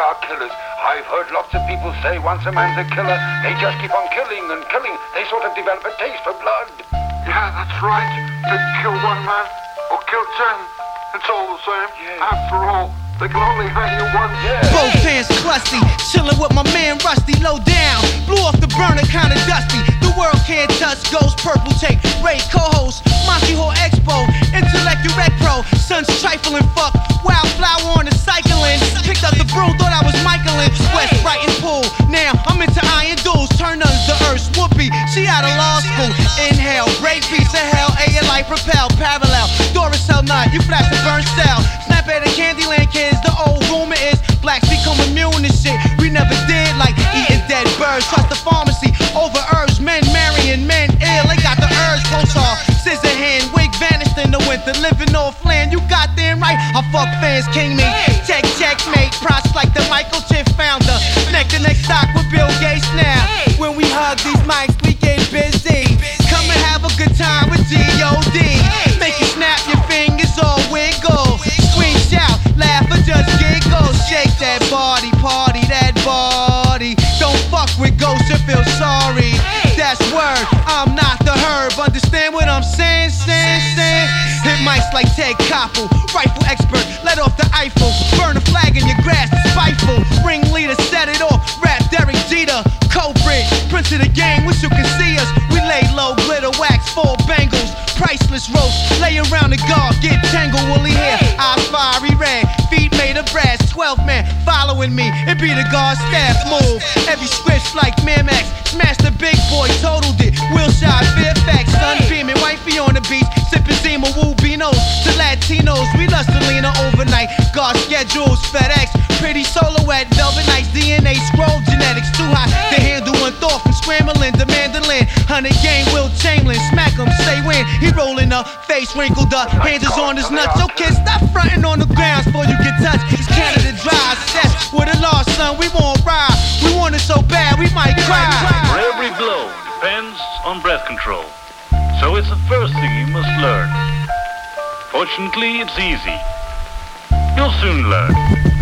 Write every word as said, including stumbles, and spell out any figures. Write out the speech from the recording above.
are killers. I've heard lots of people say once a man's a killer, they just keep on killing and killing. They sort of develop a taste for blood. Yeah, that's right. They kill one man or kill ten. It's all the same. Yeah. After all, they can only hang you once. Yeah. Both hands crusty, chillin' with my man Rusty, low down. Blew off the burner, kinda dusty. The world can't touch, ghost purple tape. Ray co-host, Monty Hall Expo, Intellect Rec Pro. Son's trifling fuck, wildflower on the cycling. Picked up the broom, thought I was Michaelin. West Brighton pool, now I'm into iron duels. Turn under the earth, whoopee, she out of law school. Inhale, break piece of hell, A and light propel, parallel. Doris Hell nut, you flash the burn cell. Snap at the Candyland kids, the old rumor is blacks become immune to shit. We never did like eating dead birds. Trust the pharmacy over herbs, men marrying men ill. They got the herbs, pulsar, scissor hand, wig vanished in the winter. Living off land, you got them right. I fuck fans, king me. Check, checkmate, props like the Michael Chip founder. Neck to neck stock with Bill Gates now. When we hug these mics, we get busy. Come and have a good time with G O D. Make you snap your fingers or wiggle. Scream, shout, laugh or just giggle. Shake that body, party that body. Don't fuck with ghosts and feel sorry. That's word, I'm not the herb. Understand what I'm saying, saying, saying? Hit mics like Ted Koppel, rifle expert, let off the Eiffel. Burn a flag in your grass, it's spiteful. Ringleader, set it off, rap Derek Jeter. Culprit, prince of the game, wish you could see us. We lay low, glitter wax, full bangles. Priceless roast, lay around the guard, get tangled, woolly hair. Eyes fiery red, feet made of brass. Twelve man following me, it be the guard staff move. Every switch like Miramax, smash the big boy, totaled it. Wilshire, Fairfax, sun beaming, wifey on the beach, sipping Zima, Woo Beanos. To Latinos, we lust to lean overnight. Guard schedules, FedEx, pretty silhouette, velvet nights, D N A scroll, genetics too high to handle one thought from scrambling to mandolin. Hundred game, Will Chamberlain, smack him, say when he rolling up, face wrinkled up, hands is on his nuts. So kid, stop fronting on the grounds before you get touched. It's Canada Dry, that's with a lost son, we won't ride. We want it so bad, we might cry. For every blow depends on breath control. So it's the first thing you must learn. Fortunately, it's easy. You'll soon learn.